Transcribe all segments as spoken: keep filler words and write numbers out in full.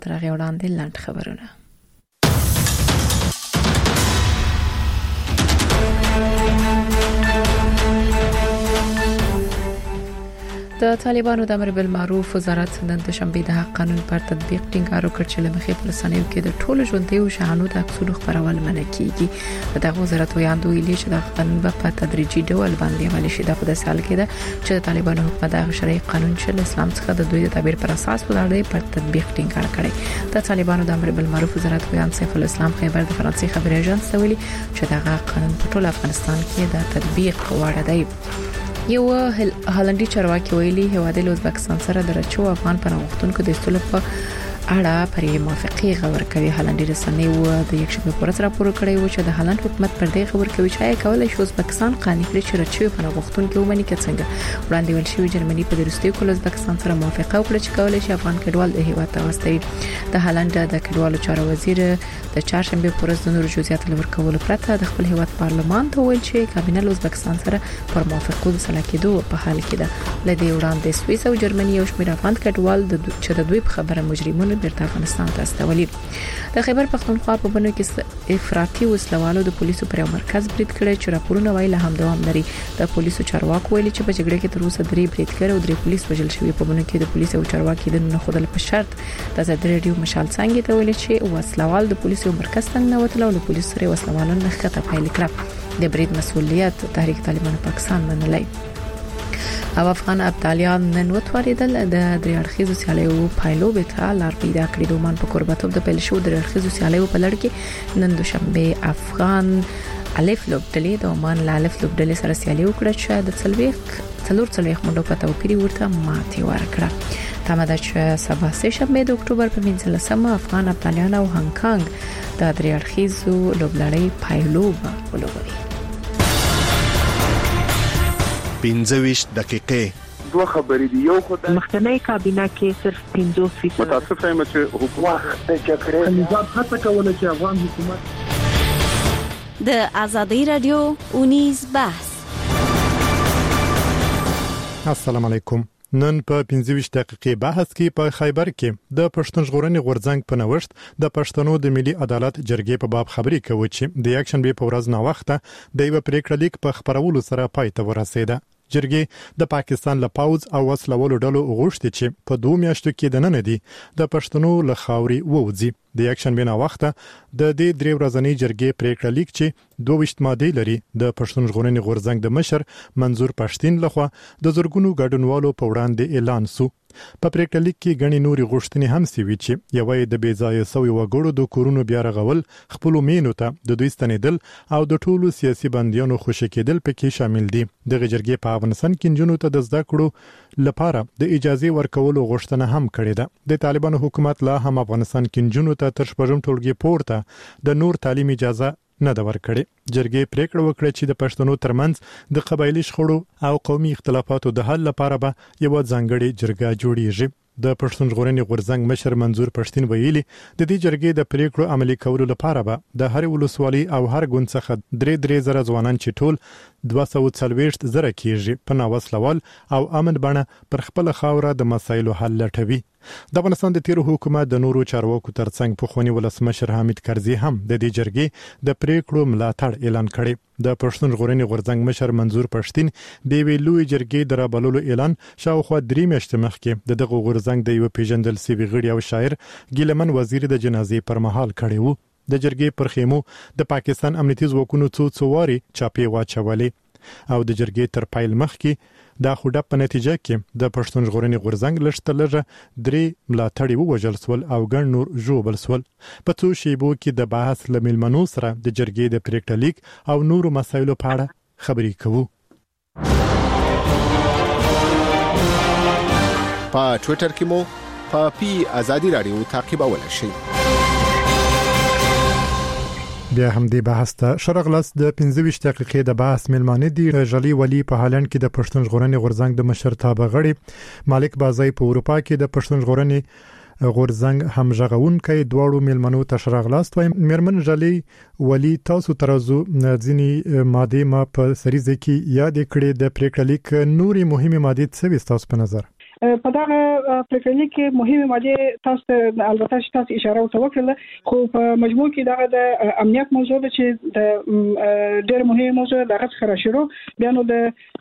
تر هغه وړاندې لاند خبرونه. د طالبانو د امر بالمعروف وزارت نن د شنبه د حق قانون پر تطبیق ټینګار وکړ چې لمخې په رسنیو کې د ټولو ژوندۍ او شاهانو د عکسونو خبرول منع کیږي. د وزارت ویاندو ویلي چې د قانون په تدریجي ډول باندې عملي شي. د خدای کې ده چې د طالبانو حکومت د شرعي قانون چې اسلام څخه د دوی د تعبیر پر اساس ولاړ دی پر تطبیق ټینګار کړی. د طالبانو د امر بالمعروف وزارت ویاند سیف الاسلام خیبر د فرانسې خبري اژانس ویلي چې دا قانون په ټول افغانستان کې د تطبیق وړ دی. یو هالندي چارواکي ویلي هواد له ازبکستان سره د رچو افغان پناهغښتونکو د استولو په اړه پرې موافقه غور کوي. هالندي رسنۍ و د یک شنبه پر ورځ راپور کړی و چې د هالند حکومت پر دې خبر کوي چې کولای شي ازبکستان قانوني کړي چې رچو پناهغښتونکو ومني کې څنګه وړاندې ول شي جرمني په درستي کول ازبکستان سره موافقه وکړي چې کولای شي افغان کډوال د هیواد ته واستوي. د هالند د کډوالو چارو وزیر د چهارشنبه پر ورځ د نور جزئیات لورکول پرته د خپل هیواد پارلمان ته ویل چې کابینه له ازبکستان سره پر موافقه د سلا کېدو په حال کې ده. لدې وړاندې سویس او جرمني او شمېر افغان کډوال د چې د دوی په خبره مجرمونو بیرته افغانستان ته استولي. د خیبر پختونخوا په بنو کې افراطي وسلوالو د پولیسو پر مرکز برید کړی چې راپورونه وايي له هم دوام لري. د پولیسو چارواکو ویلي چې په جګړه کې تر اوسه درې بریدګر او درې پولیس وژل شوي. په بنو کې د پولیسو او چارواکي د نه خودل په شرط د زړه ریډیو مشال څنګه ته ویلي چې وسلوال د پولیسو مرکز څنګه نوتل او د پولیسو سره وسلوالو نه خطه پیل کړ. د برید مسؤلیت تحریک طالبان پاکستان منلای. او افغان ابطالیان نن وتوریدل د درې اړخیزو سیالیو پایلو به ته لار پیدا کړې. د عمان په قربتوب د پیل شو د درې اړخیزو سیالیو په لړ کې نن دوشنبه افغان الف لوبډلې د عمان له الف لوبډلې سره سیالي وکړه چې د څلويخ څلور څلويخ منډو په توپیر ورته ماتې ورکړه. تمه ده چې سبا سه شنبه د اکتوبر په پنځلسمه افغان ابطالیان او هانګ کانګ د درې اړخیزو لوبلړۍ پایلو ولوبوي. پنځه دقیقې دوه خبرې دي. یو خدای مخکنی کابینه کې صرف پنځوس فیصد متاسف یم چې حکومت د جګړې نظام هڅه کوله چې افغان حکومت د آزادۍ رادیو اونیز بحث. السلام علیکم. نن په پنځه دقیقې بحث کې په خیبر کې د پښتون ژغورنې غورځنګ په نوښت د پښتنو د ملي عدالت جرګې په باب خبرې کوي چې د یک شنبه په ورځ نا وخته د یو پریکړه لیک په خبرولو سره پای ته ورسېده. جرګې د پاکستان له پاوز او وسلوالو ډلو غوښتي چې په دوه میاشتو کې د نن دی د پښتنو له خاوري ووځي. د یک شنبه نا وخته د دې درې ورځنۍ جرګې پریکړه لیک چې دوه وشت ماده لري د پښتون ژغورنې غورځنګ د مشر منظور پښتين لخوا د زورګونو ګډونوالو په وړاندې اعلان سو. په پریکړه لیک کې غني نوري غوښتنې هم سوي چې یوې د بیځای سوي وګړو د کورونو بیا رغول، خپل مینو ته د دوی ستنیدل او د ټولو سیاسي بندیانو خوشی کېدل پکې شامل دي. د جرګې په افغانستان کې جنونو ته د زده کړو لپاره د اجازه ورکولو غوښتنه هم کړې ده. د طالبانو حکومت لا هم افغانستان کې جنونو ته تر شپږم ټولګي پورته د نور تعلیم اجازه نه دا ورکړي. جرګې پریکړه وکړه چې د پښتنو ترمنځ د قبایلی شخړو او قومي اختلافاتو د حل لپاره به یو ځانګړي جرګه جوړیږي. د پښتون ژغورنې غورځنګ مشر منظور پښتين ویلي د دې جرګې د پریکړو عملي کولو لپاره به د هر ولسوالۍ او هر ګوند څخه درې درې زره ځوانان چې ټول دوه سوه څلوېښت زره کېږي په ناوسلوال او امن بڼه پر خپل خاوره د مسایلو حل لټوي. د افغانستان د تیرو حکومت د نورو چارواکو ترڅنګ پخوانی ولسمشر حامد کرزي هم د دې جرګې د پریکړو ملاتړ اعلان کړی. د پښتون ژغورنې غورځنګ مشر منظور پښتين د ویلوی جرګې د رابللو اعلان شاوخوا درې میاشتې مخکې د دغه غورځنګ د یو پیژندل سوي غړي او شاعر ګیلمن وزیر د جنازې پر مهال کړی وو. د جرګې پر خیمو د پاکستان امنیتي ځواکونو څو څواري چاپی واچولې او د جرګې تر پایل مخکې دا خوډه په نتیجه کې د پښتون ژغورنې غورځنګ لشته لږه درې ملاتړي ووجل سول او ګڼ نور ژوبل سول. په څو شیبو کې د بحث لملمنو سره د جرګې د پریکړه لیک او نورو مسایلو په اړه خبرې کوو. په ټوئیټر کې مو په پی آزادی رادیو تعقیبولای شئ. بیا هم د بحث ته شرغلس د پنځه دقیقې د بحث ملمانه دی. رجلی ولی په هالند کې د پښتون ژغورنې غورځنګ د مشرتابه غړي مالک بازای په اروپا کې د پښتون ژغورنې غورځنګ همغږونکي دواړو ملمنو ته شرغلس وایم. مرمن رجلی ولی تاسو ترازو ځینی ماده ما په سریزه کې یاد کړې د پریکړه لیک نوري مهمه ماده څه وستاس په نظر؟ په دغه پریکړه کې مهمه ماده تاسو ته البته تاسو اشاره وکړه خو په مجموع کې دغه د امنیت موضوع ده چې د ډېر مهمه موضوع دغه څخه شروع بیا نو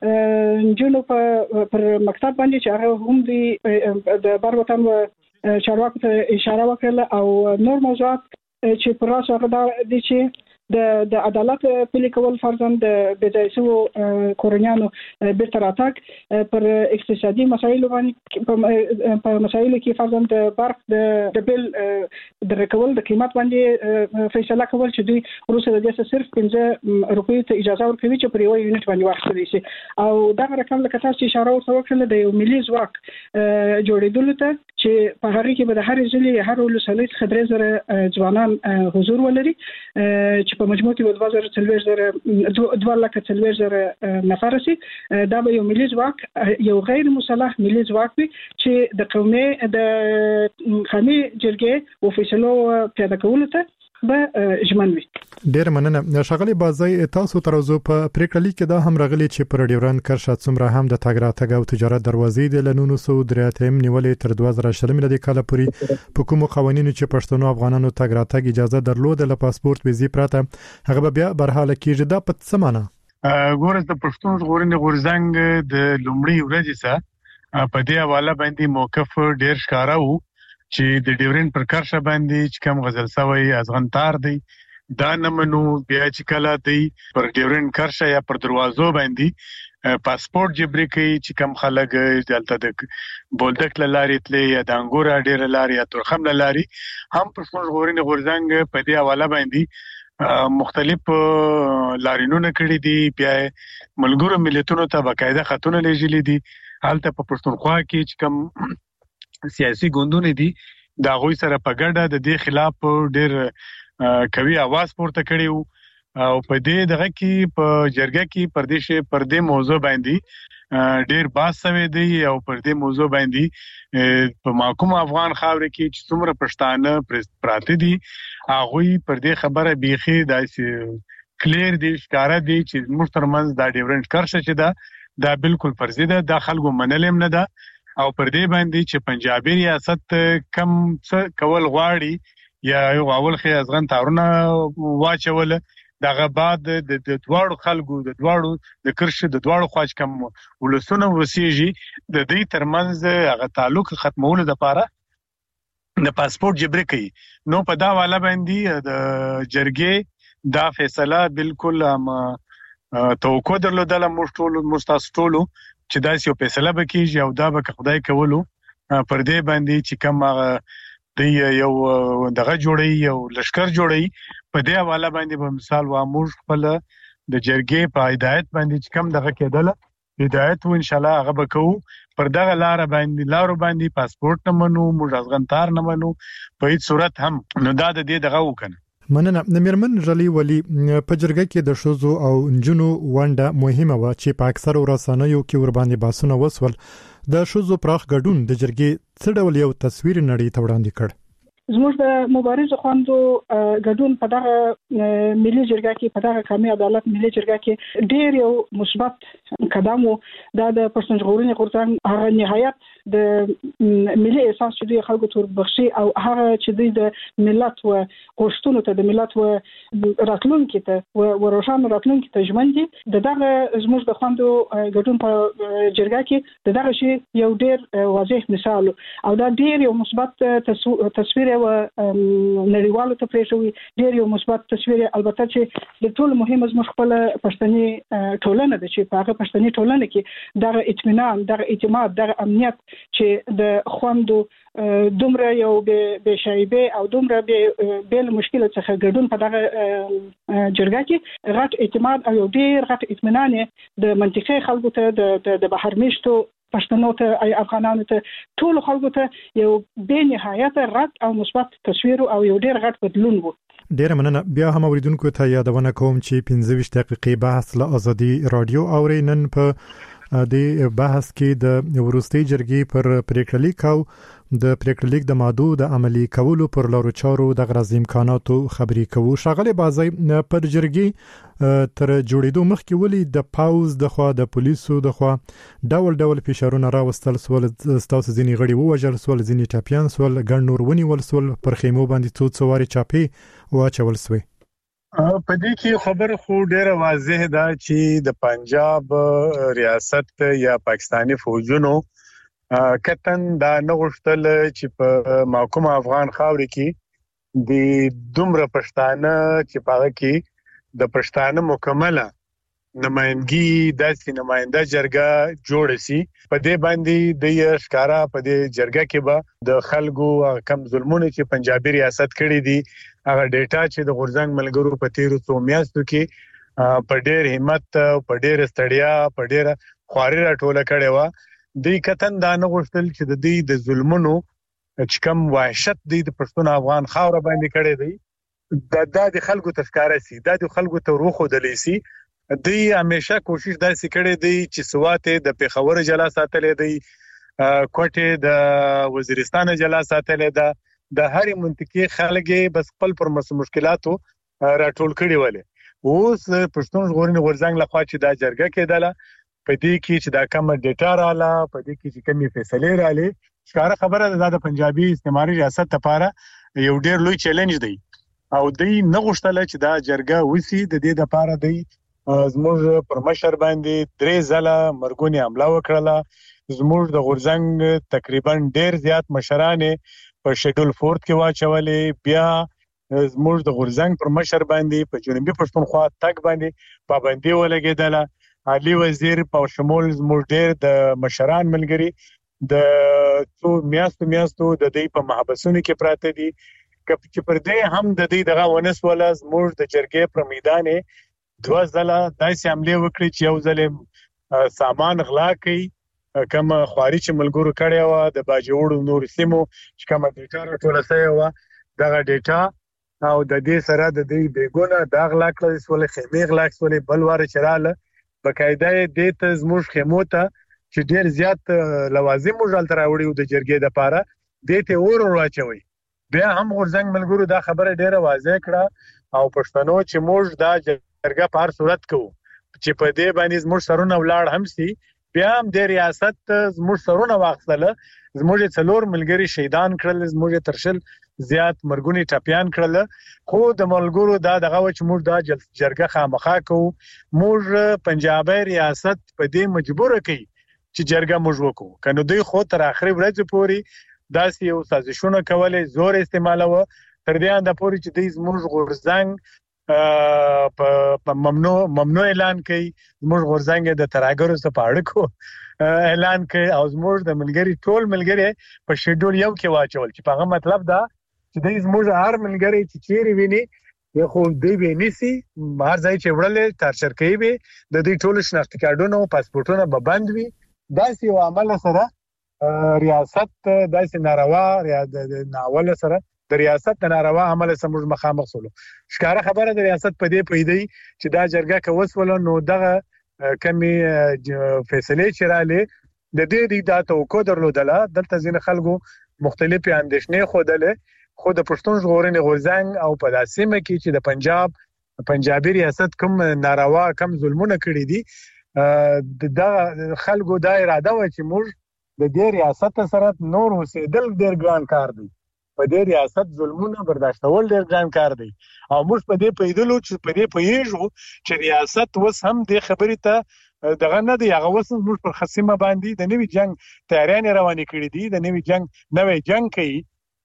د جنو په پر مکتب باندې چې هغه هم د د بار وطن چارواکو ته اشاره وکړه او نور موضوعات چې پر راسو هغه د چې د د عدالت پلي کول فرضاً د بځایسو کورنیانو بیرته راتګ پر اقتصادي مسایلو باندې په مسایلو کې فرضاً د برق د د بل د رکول د قیمت باندې فیصله کول چې دوی روسه د دې صرف پنځه روپۍ ته اجازه ورکوي چې پر یو یونټ باندې واخلي شي او دا رقم لکه تاسو اشاره وکړه د یو ملي ځواک جوړېدل ته چې په هغه کې به د هر ځلې هر ولسمشر خبرې زره ځوانان حضور ولري چې په مجموع کې د دوه زره څلور زره دوه لکه څلور زره نفر سي دا به یو ملي ځواک یو غیر مسلح ملي ځواک وي چې د قومي د خامي جرګې او فیصلو پیاده کولو ته به ژمن وي. ډیر مننه شغلي بازي تاسو ترازو په پریکړه کې دا هم راغلي چې پر ډیورن کرښه څومره هم د تاګ راتګ او تجارت دروازې د لنونو سو دراتم نیولې تر دوه زره شل ملي کال پورې په کومو قوانینو چې پښتنو افغانانو تاګ راتګ اجازه درلوده له پاسپورت ویزې پراته هغه بیا برحاله کېږي دا په څه معنی ګورز د پښتون ژغورنې غورځنګ د لومړي ورځې سره په دې حواله باندې موقف ډیر ښکارا وو چې د ډیورن پر کرښه باندې چې کوم غزل سوی ازغنتار دی دا نمنو بیا چې کله دی پر ډیورن کرښه یا پر دروازو باندې پاسپورت جبري کوي چې کوم خلک دلته د بولدک لارې تلې یا د انګور ډیر لارې یا ترخم لارې هم پښتون ژغورنې غورځنګ په دې حواله باندې مختلف لارینونه کړی دي بیا ملګرو ملتونو ته باقاعده خطونه لېږلي دي هلته په پښتونخوا کې چې کوم سیاسي ګوندونه دي دا غوي سره په ګډه د دې خلاف ډېر کوي आवाज پورته کړي او په دې دغه کې په جرګه کې پردیش پر دې موضوع باندې ډېر باس سوي دي او پر دې موضوع باندې په محکوم افغان خاورې کې چې څومره پښتانه پراته دي هغه پر دې خبره بيخي داسې کلیر دي ښکارا دي چې مشترمنز دا ډیورنت کرښه چې دا دا بالکل فرضي ده د خلکو منلم نه ده او پر دې باندې چې پنجابي ریاست کم څه کول غواړي یا یو اول خي ازغن تارونه واچول دغه بعد د دواړو خلکو د دواړو د کرښې د دواړو خواج کم ولسونه وسیږي د دې ترمنځ هغه تعلق ختمولو لپاره د پاسپورت جبري کوي نو په دا والا باندې د جرګې دا فیصله بالکل توقع درلودله مشټول مستاسټولو چې دا یو فیصله وکړي او دا به خدای کولو پر دې باندې چې کوم د یو دغه جوړي یو لشکر جوړي په دې حواله باندې په مثال وامور خپل د جرګې په هدایت باندې چې کوم دغه کېدله هدایت و ان شاء الله هغه وکړو پر دغه لار باندې لارو باندې پاسپورت نه منو موږ ازغنتار نه منو په هیڅ صورت هم نو دا د دې دغه وکنه مننه د میرمن جلی ولی په جرګه کې د شوزو او انجونو ونده مهمه و چې په اکثر ورسانه‌یو کې ور باندې باسونه وسول د شوزو پراخ ګډون د جرګې څه ډول یو تصویر نړۍ ته وړاندې کړ زموږ د مبارزو خوندو ګډون په دغه ملي جرګه کې په دغه قومي عدالت ملي جرګه کې ډېر یو مثبت قدم و دا د پښتون ژغورنې غورځنګ هغه نهایت د ملي احساس چې دوی خلکو تور بخشي او هغه چې دوی د ملت و غوښتنو ته د ملت و راتلونکو ته و روښانه راتلونکو ته ژمن دي دغه زموږ د خوندو ګډون په جرګه کې دغه شی یو ډېر واضح مثال او دا ډېر یو مثبت تصویر و نړیوالو ته پریښوي ډېر یو مثبت تصویر البته چې د ټول مهمه زموږ خپل پښتني ټولنه ده چې په هغه پښتني ټولنه کې دغه اطمینان دغه اعتماد دغه امنیت چې د خوندو دومره یو به شایبه او دومره به بل مشکل څخه ګډون په دغه جرګه کې غټ اعتماد او یو ډېر غټ اطمینان د منطقي خلکو ته د د بهر میشتو پښتنو ته ای افغانانو ته ټول خلکو ته یو به نهایت غټ او مثبت تصویر او یو ډېر غټ بدلون وو ډیر مننه بیا هم اوریدونکو ته یادونه کوم چې پنځه ویشت دقیقې بحث له ازادي رادیو اورینن په د بحث کې د ورستي جرګې پر پریکړه لیکاو د پریکړه لیک د ماده د عملی کولو پر لارو چارو د غرض امکاناتو خبري کوو. شاغله بازي پر جرګي تر جوړېدو مخکې ولې د پاوز د خوا د پولیسو د خوا ډول ډول فشارونه راوستل سول، ستاسو ځینی غړي ووجل سول، ځینی ټاپیان سول، ګڼ نور ونیول سول، پر خیمو باندې څو څواري چاپی واچول سوی. په دې کې خبر خو ډیره واضح ده چې د پنجاب ریاست یا پاکستانی فوجونو کتن دا نغښتل چې په محکوم افغان خاوري کې د دومره پښتانه چې پاره کې د پښتانه مکمله نمائندګي داسې نماینده جرګه جوړ شي. په دې باندې د ښکارا په دې جرګه کې به د خلکو کم ظلمونه چې پنجابي ریاست کړی دي هغه ډیټا چې د غورځنګ ملګرو په تیرو څو میاشتو کې په ډېر همت، په ډېر ستړیا، په ډېر خواري راټوله کړې و. د کتن دا نه غوښتل چې د دې د ظلمونو چې کوم وحشت دی د پښتون افغان خاور باندې کړی دی دا د خلکو تذکاره سي، دا د خلکو ته روخ ودلې سي. دی همیشه کوشش داسې کړی دی چې سواته د پیښور جلا ساتلې دی، کوټه د وزیرستان جلا ساتلې ده، د هرې منطقې خلګي بس خپل پر مشکلاتو راټول کړي ولې. اوس پښتون ژغورنې غورځنګ لخوا چې دا جرګه کېدله په دې کې چې دا کوم ډیټا رااله، په دې کې چې کومې فیصلې رااله، ښکاره خبره ده د پنجابي استعماري ریاست لپاره یو ډېر لوی چیلنج دی او دوی نه غوښتل چې دا جرګه وسی. د دې لپاره دوی زموږ پر مشر باندې درې ځله مرګونی حمله وکړه. زموږ د غورځنګ تقریبا ډېر زیات مشرانه په شیډول فورت کې واچولې، بیا زموږ د غورځنګ پر مشر باندې په جنوبي پښتونخوا تک باندې پابندي ولګېدله. علي وزیر په شمول زموږ ډېر د مشران ملګري د څو میاشتو میاشتو د دې په محبسونو کې پراته دي چې پر دې هم د دې دغه ونس ولا زموږ د جرګې پر میدان دوه ځله داسې حمله وکړي چې یو ځل سامان غلا کړي، کوم خواري چې ملګرو کړی و د باجوړو نور سیمو چې کوم ډیټا راټول شوی و دغه ډیټا او د دې سره د دې بیګونه دا غلا کړل سول، خیمه غلا کړل، بل واره چراله بقاعده دې ته زموږ خیمو ته چې ډیر زیات لوازم مجال تراوړي او د جرګې د پاره دې ته اور ورچوي. بیا هم غورځنګ ملګرو دا خبره ډیره واضح کړه او پښتنو چې موږ دا جرګه په هر صورت کوو چې په دې باندې زموږ سرونه ولاړ هم سي. بیا هم د ریاست زموږ سرونه واخصله، زموږ څلور ملګری شهیدان کړل، زموږ ترشل زیات مرګونی ټاپیان کړل. خو د ملګرو دا دغه چې موږ دا جرګه خامخا کوو، موږ پنجابي ریاست په دې مجبور کړي چې جرګه موږ وکړو. کنه دوی خو تر اخري ورځې پورې داسې یو سازشونه کولې، زور استعمالوه تر دې انده پورې چې دوی زموږ غورځنګ په ممنوع ممنوع اعلان کړي، زموږ غورځنګ د تراګرو څخه اړیکو اعلان کړي او زموږ د ملګری ټول ملګری په شیډول یو کې واچول چې په هغه مطلب دا چې دوی زموږ هر ملګری چې چیرې ویني یا خو دوی به نيسي هر ځای چې وړل ترشر کوي به د دې ټول شناختی کارتونو پاسپورتونو به بند وي. داسې یو عمل سره ریاست داسې ناروا د ناول سره د ریاست د ناروا عمل سره موږ مخامخ سولو. ښکاره خبره د ریاست په دې پیدای چې دا جرګه کوسول نو دغه کمی فیصله چراله د دې د توقع درلودله. دلته ځین خلکو مختلفې اندېښنې خوده خو د پښتون ژغورنې غورځنګ او په داسمه کې چې د پنجاب پنجابي ریاست کوم ناروا کم ظلمونه کړی دي د خلکو دا اراده و چې موږ د دې ریاست سره نور اوسېدل ډېر ګران کار دی، په دې ریاست ظلمونه برداشتول ډېر ګران کار دی او موږ په دې پیدلو چې په دې پیژو چې ریاست وس هم د خبرې ته دغه نه دی، هغه وس موږ پر خصيمه باندې د نوي جنگ تیاریان روانې کړې دي، د نوي جنگ نوې جنگ کوي.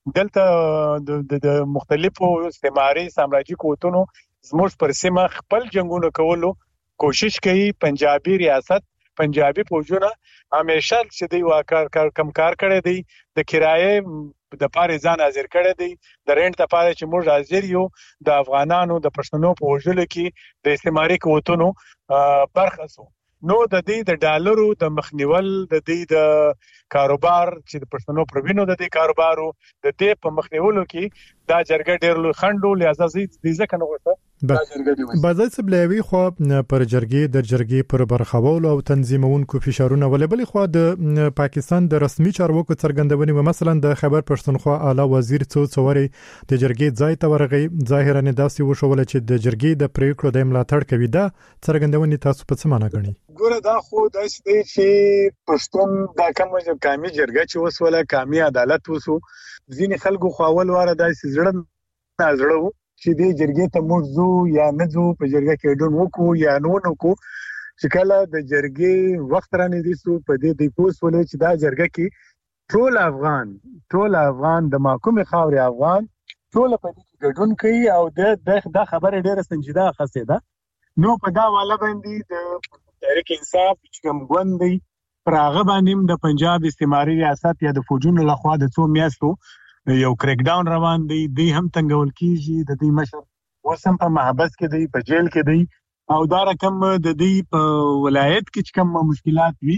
دلته د مختلفو استعماري سامراجي قوتونو زموږ پر سیمه خپل جنگونه کولو کوشش کوي. پنجابي ریاست پنجابي فوجونه همیشه چې دی واکار کم کار کړی دی، د کرایې د پاره ځان حاضر کړی دی، د رینټ د پاره چې موږ حاضر یو د افغانانو د پښتنو په وژلو کې د استعماري قوتونو برخه سو. نو د دې د ډالرو د مخنیول د دې د کاروبار چې د پښتنو پروینو د دې کاروبارو د دې په مخنیولو کې دا جرګه ډېر لوی خندو لہذا دې ځکه نه غوښته بعضی سبلوي خو پر جرګې د جرګې پر برخوالو او تنظیمونکو فشارونه ولبلې خو د پاکستان د رسمي چارواکو څرګندونې و مثلا د خبر پښتونخوا اعلی وزیر څو څوري د جرګې ځای ته ورغی ظاهرا داسې وشول چې د جرګې د پریکړو د ملاتړ کوي دا څرګندونې تاسو په څه معنی غني؟ ګوره دا خو داسې دی چې پښتون دا کوم چې قامي جرګه چې وسوله قامي عدالت وسو ځینې خلکو خو اول واره داسې زړه نازړو چې دې جرګې ته موږ زو یا نه زو په جرګه کې ډون وکړو یا نه وکړو چې کله د جرګې وخت رانه دي سو په دې د پوس ولې چې دا جرګه کې ټول افغان ټول افغان د محکومه خاوري افغان ټول په دې کې ګډون کوي او د د خبره ډیره سنجیده خاصه ده. نو په دا والا باندې د تحریک انصاف چې کوم غوندي پراغه باندې د پنجاب استعماري ریاست یا د فوجونو لخوا د څو میاشتو یو کریک ډاون روان دی دی هم تنګول کیږي د دې مشر وسم په محبس کې دی په جیل کې دی او دا رقم د دې په ولایت کې کوم مشکلات وي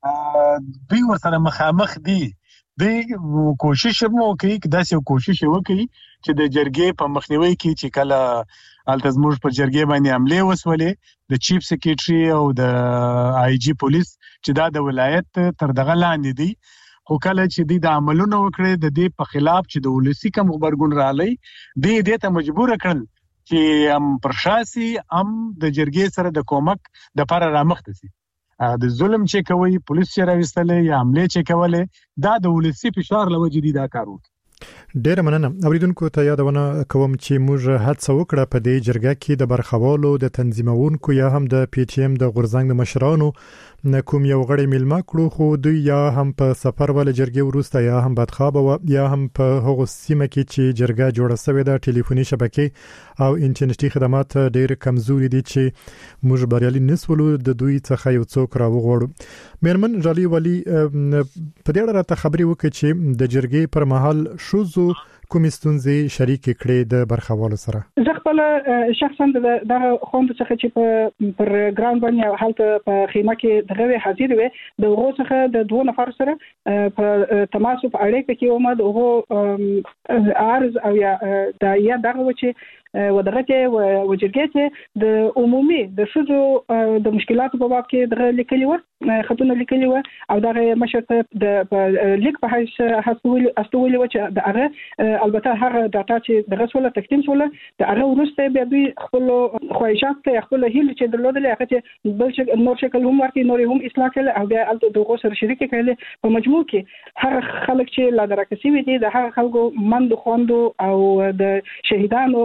دوی ورسره مخامخ دي دی کوشش مو کوي چې داسې کوشش وکړي چې د جرګې په مخنیوي کې چې کله التزموج پر جرګې باندې حمله وسولې د چیف سیکریټري او د آی جی پولیس چې دا د ولایت تر دغه لاندې دي خو کله چې د عملونو وکړي د دې په خلاف چې د ولسی کوم خبرګون رالي د دې ته مجبور کړل چې ام پرشاسي ام د جرګې سره د کومک د پر رامخته سي د ظلم چې کوي پولیس چې راوستلې یا عمله چې کوله دا د ولسی فشار لوجدي دا کار وکړي. ډیر مننه اوریدونکو ته یادونه کوم چې موږ هڅه وکړه په دې جرګه کې د برخوالو د تنظیمونکو یا هم د پی ټی ایم د غورځنګ د مشرانو کوم یو غړي ملما کړو خو دوی یا هم په سفر ول جرګې ورسته یا هم بدخواب و یا هم په هغه سیمه کې چې جرګه جوړه شوې ده ټلیفوني شبکې او انټرنیټي خدمات ډیر کمزوري دي چې موږ بریالي نسولو د دوی څخه یو څوک راوغوړو. مېرمن جالي ولی په دې اړه ته خبري وکړي چې د جرګې پر مهال شوزو کومې ستونزې شریک کړې د برخوالو سره؟ زه خپل شخصا د خوند څخه چې په پر ګراوند باندې حالت په خیمه کې دغه حاضر وي د هغه څخه د دوه نفر سره په تماس په اړیکه کې ومه د هغه عرض او یا د یا دغه چې ودغه و وجرګه د عمومي د شذو د مشکلاتو په باب کې د لیکلي و خطونه لیکلي و او دغه مشرته د لیک په حیث حسول استولي و چې د هغه البته هغه ډاټا چې د رسوله تقدیم شول د هغه ورسته به دوی خپل خواهشات خپل هیله چې درلودل هغه چې بل شکل نور شکل هم ورته نور هم اصلاح کړي او بیا الته دغه سره شریک کړي په مجموع کې هغه خلک چې لا درکسي وي دي د هغه خلکو مند خوندو او د شهیدانو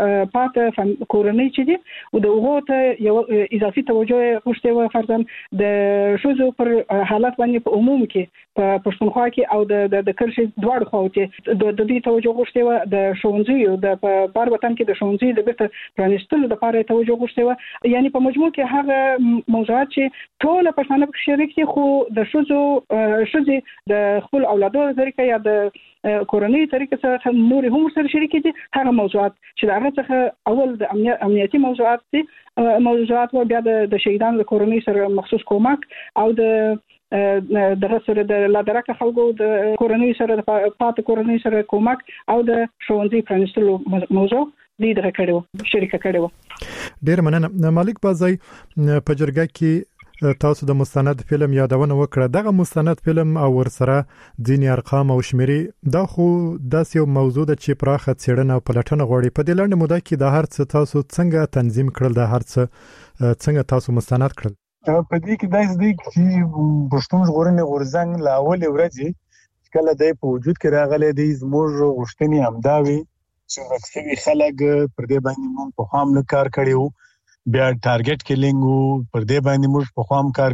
پات کورنۍ چې دي او دغه ته یو اضافي توجه غوښته و فرضاً د شوزو پر حالت باندې په عموم کې په پښتونخوا کې او د د کرشي دواړو خواو چې د دې توجه غوښته و د شونځي د بار وطن کې د شونځي د بیرته پرانستلو د لپاره توجه غوښته و یعنی په مجموع کې هغه موضوعات چې ټول پښتانه په شریک دي خو د شوزو شوزي د خپل اولادو طریقې یا د کورنۍ طریقې سره نور هم سره شریک دي هغه موضوعات چې هغه څخه اول د امنیتي موضوعات دي موضوعات و بیا د شهیدانو د کورنۍ سره مخصوص کومک او د دغه سره د لادرکه خلکو د کورنۍ سره د پات کورنۍ سره کومک او د ښوونځي پرانستلو موضوع دې دغه کړو شریک کړو. ډیر مننه مالک بازي په جرګه کې تاسو د مستند فلم یادونه وکړه دغه مستند فلم او ورسره ځینې ارقام او شمیرې دا خو داسې یو موضوع ده چې پراخه څېړنه او پلټنه غواړي په دې لنډه موده کې د هر څه تاسو څنګه تنظیم کړل د هر څه څنګه تاسو مستند کړل؟ په دې کې داسې دی چې پښتون ژغورنې غورځنګ لا اول ورځې کله د په وجود کې راغلي دي زموږ غوښتنې همداوي چې وکړي خلک پر دې باندې مونږ په خام نه کار کړیو بیا ټارګټ کیلینګ پر دې باندې موږ په خام کار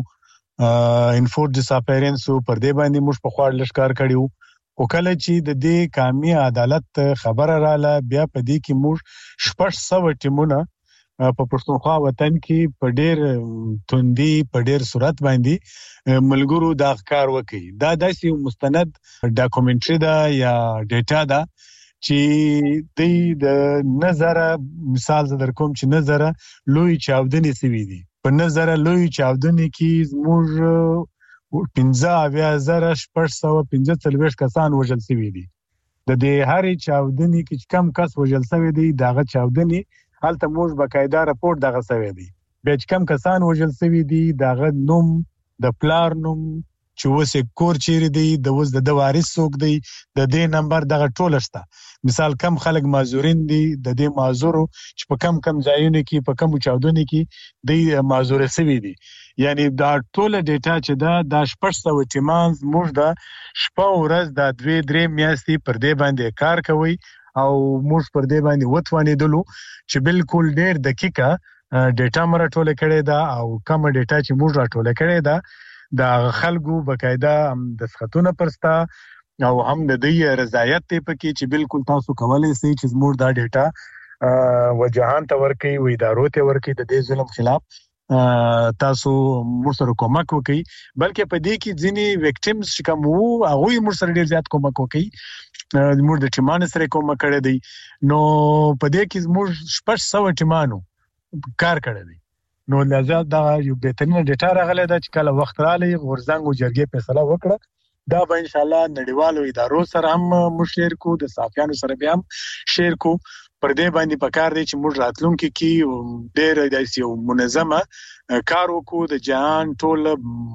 کړیو انفورس ډیساپیرنس پر دې باندې موږ په خواړ لشکار کړیو او کله چې د دې قومي عدالت خبره رااله بیا په دې کې موږ شپږ سوه ټیمونه په پښتونخوا وطن کې په ډېر توندي په ډېر صورت باندې ملګرو دا کار وکړي دا داسې مستند ډاکومنټري دا یا ډیټا دا چې د نظر مثال زه در کوم چې نظر لوی چاودنې سوي دي په نظر لوی چاودنې کې زموږ پنځه اویا زره شپږ سوه پنځه څلوېښت کسان وژل سوي دي د دې هرې چاودنې کې کم کس وژل سوي دي دغه چاودنې هلته موږ بقاعده راپورټ دغه سوي دی. بیا چې کم کسان وژل سوي دي دغه نوم د پلار نوم چې وسه کور چیرې دی د وز د وارث څوک دی د دې نمبر دغه ټول شته. مثال کم خلک معذورین دي د دې معذورو چې په کم کم ځایونو کې په کم چاودنو کې د معذور سوي دي. یعنی دا ټول ډیټا چې دا د شپږ سوه ټیمان موږ د شپه ورځ د دوه درې میاشتې پر دې باندې کار کوي او موږ پر دې باندې وتوانېدلو چې بالکل ډېر دقیقه ډیټا مر ټوله کړي دا او کوم ډیټا چې موږ را ټوله کړي دا د خلکو بقاعده هم د سختونه پرستا او هم د دې رضایت ته پکې چې بالکل تاسو کولای شئ چې زموږ دا ډیټا وجهان ته ورکي و ادارو ته ورکي د دې ظلم خلاف تاسو موږ سره کومک وکړي. بلکې په دې کې ځینی ویکټیمز چې کوم وو هغه موږ سره ډیر زیات کومک وکړي. موږ د ټیمانو سره کومک کړی دی. نو په دې کې موږ شپږ سوه ټیمانو کار کړی دی. نو لازم دا یو بهترینه ډیټا راغله دا چې کله وخت رالی غورځنګ او جرګې فیصله وکړه دا به ان شاء الله نړیوالو ادارو سره هم مشیر کو د صحافیانو سره به هم شیر کو. پر دې باندې پکار دی چې موږ راتلونکي کې ډېر داسې یو منظمه کار وکړو. د جهان ټول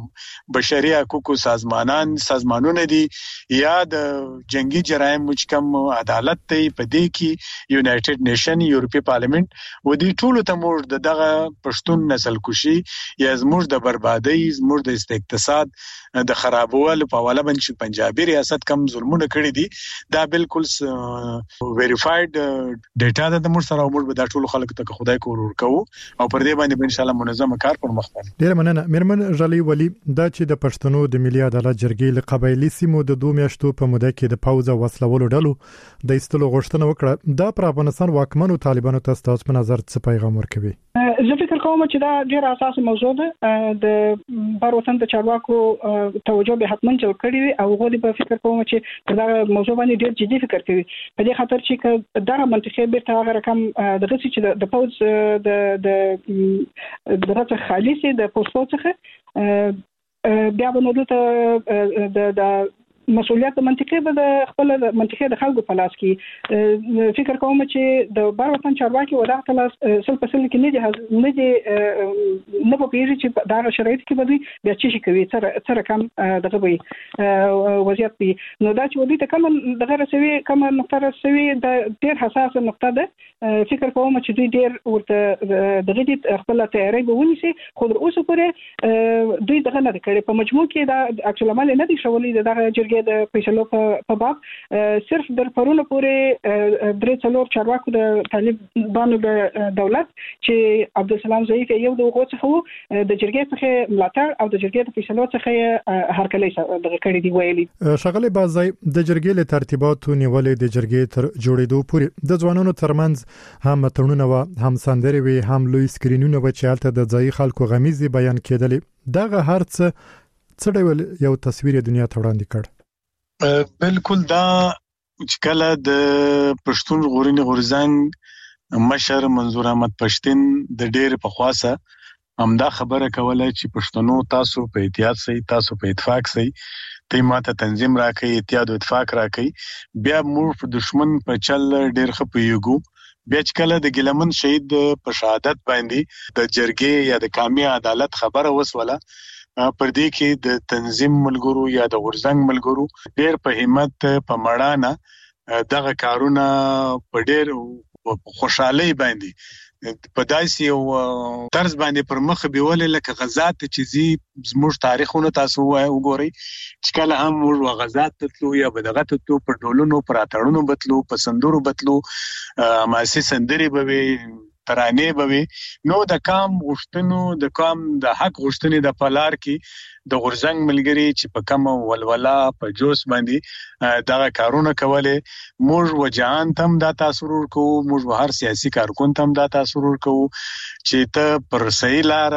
بشري حقوقو سازمانان سازمانونه دي یا د جنگي جرایم چې کوم عدالت دی په دې کې یونایټډ نیشن یورپی پارلیمنت و دې ټول ته موږ دغه پښتون نسل کشي یا زموږ د بربادي زموږ د اقتصاد د خرابولو په حواله باندې پنجابي ریاست کم ظلمونه کړی دي دا بالکل ویریفاید ډیټا ده موږ سره موږ به دا ټول خلک ته خدای کور ورکو او پر دې باندې ان شاء الله منظم کار پر مخ باندې. ډیر مننه میرمن ژلی ولی دا چې د پښتنو د ملي عدالت جرګې له قبایلی سیمو د دوه میاشتو په موده کې د پاوزه وسلولو ډلو د ایستلو غوښتنه وکړه. دا پر افغانستان واکمنو طالبانو ته ستاسو په نظر څه پیغام ورکوي؟ زه فکر کوم چې دا ډیر اساسي موضوع ده. د بار وطن د چارواکو توجه به حتمن جوړ کړی وي او غوډي په فکر کوم چې دا موضوع باندې ډیر جدي فکر کوي په دې خاطر چې دا منطقي بیرته هغه رقم د غسی چې د پوز د د درته خالصي د پوسټو څخه بیا به نو ته د د مسؤلیت منطقي به د خپل منطقي د خلکو په لاس کې فکر کوم چې د بار وطن چارواکي ودا تل سل په سل کې نه دي نه دي نه په پیژې چې دا شرایط کې به بیا چې کوي تر تر کم دغه وي وضعیت وي. نو دا چې ودی ته کوم دغه رسوي کوم نقطه رسوي د ډیر حساس نقطه ده. فکر کوم چې دوی ډیر ورته دغه دې خپل تیاری به ونیسي خو تر اوسه پورې دوی دغه نه کړي. په مجموع کې دا اکچوال عمل نه دي شولې دغه جرګې د فیصلو په باب صرف در پرونه پورې درې څلور چارواکو د طالبانو د دولت چې عبدالسلام ضعیف یو د غوڅه وو د جرګې څخه ملاتړ او د جرګې د فیصلو څخه هرکلې دغه کړي دی ویلي. شغله بازای د جرګې له ترتیباتو نیولې د جرګې تر جوړېدو پورې د ځوانانو ترمنځ هم تړونونه و هم سندري وي هم لوی سکرینونه و چې الته د ځای خلکو غمیزي بیان کېدل. دغه هرڅ څه ډول یو تصویر دنیا ته وړاندې کړ؟ بالکل دا چې کله د پښتون ژغورنې غورځنګ مشر منظور احمد پښتين د ډېر په خواسه همدا خبره کوله چې پښتنو تاسو په اتحاد سي تاسو په اتفاق سي ته ماته تنظیم راکې اتحاد او اتفاق راکې بیا موږ په دشمن په چل ډېر خپيګو. بیا چې کله د ګلمن شهید په شهادت باندې د جرګې یا د قومي عدالت خبره وسوله پر دې کې د تنظیم ملګرو یا د غورځنګ ملګرو ډېر په همت په مړانه دغه کارونه په ډېر خوشحالي باندې په داسې یو طرز باندې پر مخ بیولې لکه غزات چې زی زموږ تاریخونه تاسو وګورئ چې کله هم موږ غزات تلو یا بدغه تلو پر ډولونو پر اتړونو بتلو په سندرو بتلو ماسي سندري به ترانه به نو د کام غشتنو د کام د حق غشتنې د پلار کې د غورځنګ ملګری چې په کم ولولا په جوش باندې دغه کارونه کوله موږ وجهان تم دا تاثیر ورکو موږ هر سیاسي کارکون تم دا تاثیر ورکو چې ته پر صحیح لار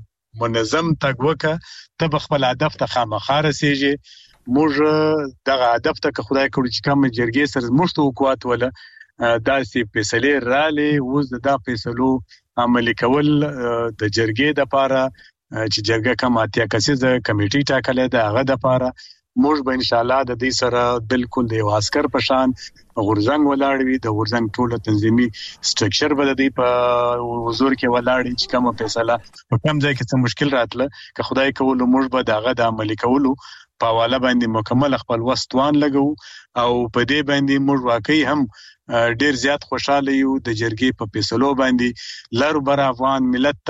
منظم تګوکه ته خپل هدف ته خامخا رسیږي. موږ دغه هدف ته خدای کړو چې کوم جرګې سره موږ ته وقوت ولا دا سي فیصله رالي وز د فیصلو عملي کول د جرګې د پاره چې جرګه کوم اتیا کسیزه کمیټي ټاکله ده هغه د پاره موږ به ان شاء الله د دې سره بالکل د عسكر په شان غورزنګ ولاړ وي د غورزنګ ټول تنظیمي سټرکچر به د دې په حضور کې ولاړ چې کومه فیصله په کوم ځای کې څه مشکل راتله که خدای کول موږ به داغه د عملي کولو په حواله باندې مکمل خپل وستوان لګو او په دې باندې موږ واقعي هم ډیر زیات خوشاله یو د جرګې په فیصلو باندې لر بر افغان ملت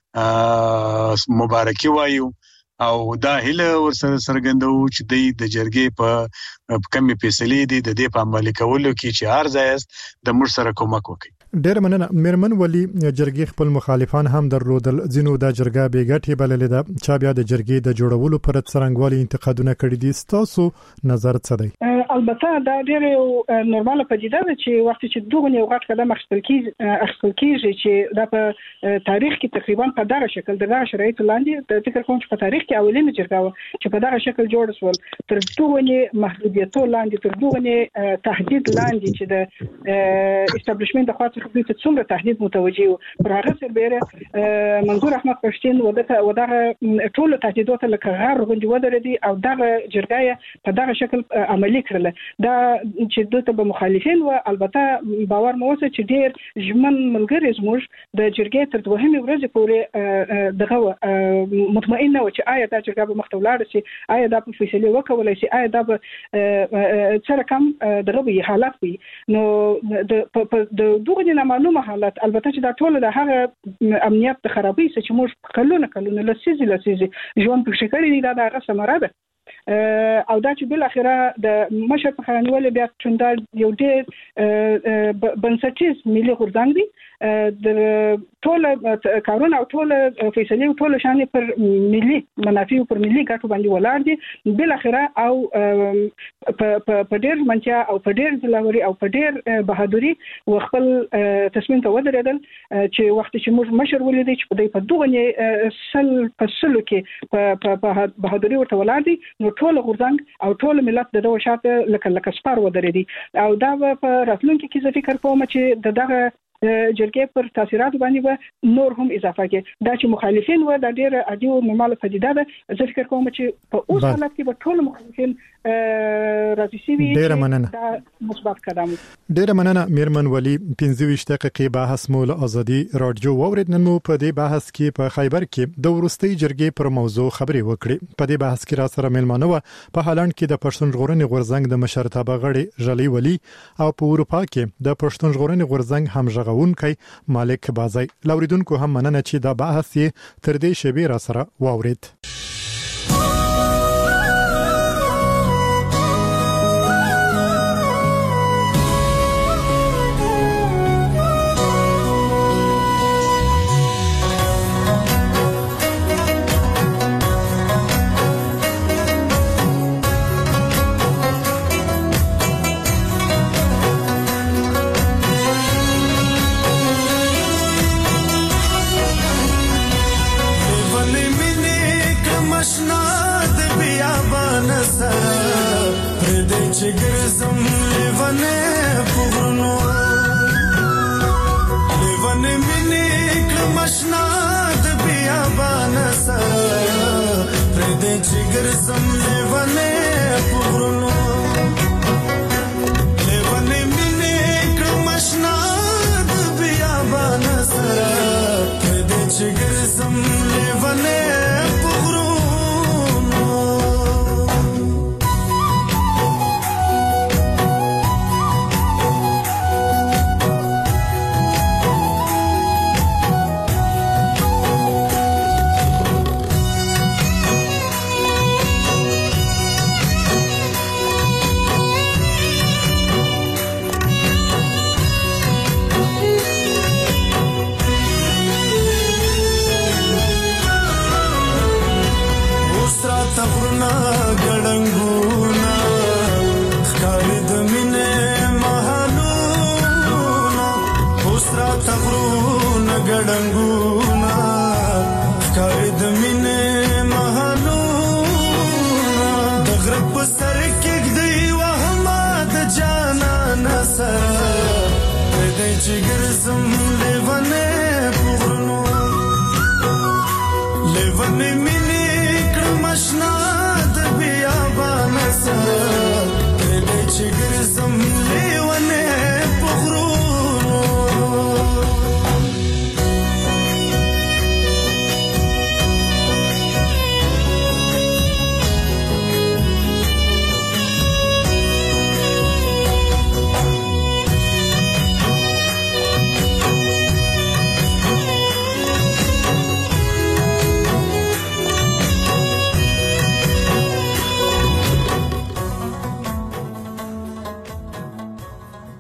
ته مبارکي وایو او دا هله ورسره سرګندو چې د جرګې په کمی فیصلې دي د دې په عملي کولو کې چې هر ځای د موږ سره کومک وکړي. ډیر مننه میرمن ولی. جرګې خپل مخالفان هم درلودل، ځینو د جرګه بیګټي بللې ده، چا بیا د جرګې د جوړولو پر څرنګوالي انتقادونه کړي دي. تاسو نظر څه دی؟ البته دا ډیر نورماله پدیده ده چې وخت چې دغه یو غټ قدم اخیستل کیږي اخیستل کیږي چې دا په تاریخ کې تقریبا په دغه شکل دغه شرایط لاندې د فکر کوم چې په تاریخ کې اولینه جرګه چې په دغه شکل جوړ شول تر دغه محدودیتو لاندې تر دغه تهدید لاندې چې د استابلیشمنت د خاطر خپل څومره تهدید متوجي پر هغه سربېره منظور احمد پښتين ودغه ودغه ټول تهدیدات لکه غیر غونډه ودرېدي او دغه جرګه په دغه شکل عملي کړل. دا چې دغه به مخالفین و البته باور مو وسه چې ډیر ژمن ملګری زموږ د جرګې تر دوهمې ورځې پورې دغه مطمئن نه و چې آیا دا جرګه به مخته ولاړ شي، آیا دا په فیصله وکولای شي، آیا دا به څه رقم دغه به حالات وي. نو د دغه نه معلومه حالت البته چې دا ټول د هغه امنیت د خرابۍ چې موږ کلونه کلونه لسیزي لسیزي ژوند په شکل دی دا هغه سمره ده او دا چې بل اخره د مشر په خانوال بیا چوندال یو ډېر بنسټیز ملي غورځنګ دی د ټول کارونه او ټول فیصلې او ټول شان پر ملي منافع پر ملي ګټو باندې ولاړ دي بل اخره او په ډېر منچا او په ډېر ځلوري او په ډېر بهادوري وخپل تصمیم ته ودرېدل چې وخت چې موږ مشر ولیدي چې په دې په دغه سل په سلو کې په بهادوري ورته ولاړ دي نو ټول غورځنګ او ټول ملت دغه شاته لکه لکه سپار ودرېدي او دا په راتلونکي کې زه فکر کوم چې دغه جرګې پر تاثیرات باندې به نور هم اضافه کې دا چې مخالفین و د ډېر عادي او نورمال پدیده ده زه فکر کوم چې په اوس حالت کې به ټول مخالفین راځي سي وي ډېر مننه دا مثبت قدم ډېر مننه میرمن ولی. پنځه ویشت دقیقې بحث مو له ازادي رادیو واورید. نن مو په دې بحث کې په خیبر کې د ورستۍ جرګې پر موضوع خبرې وکړې. په دې بحث کې را سره ملمانه و په هالند کې د پښتون ژغورنې غورځنګ د مشرتابه غړي ژلې ولی او په اروپا کې د پښتون ژغورنې غورځنګ هم غونکي مالک بازي. لوریدونکو هم مننه چې دا بحث یې تر دې شبي را سره واورید. Grangu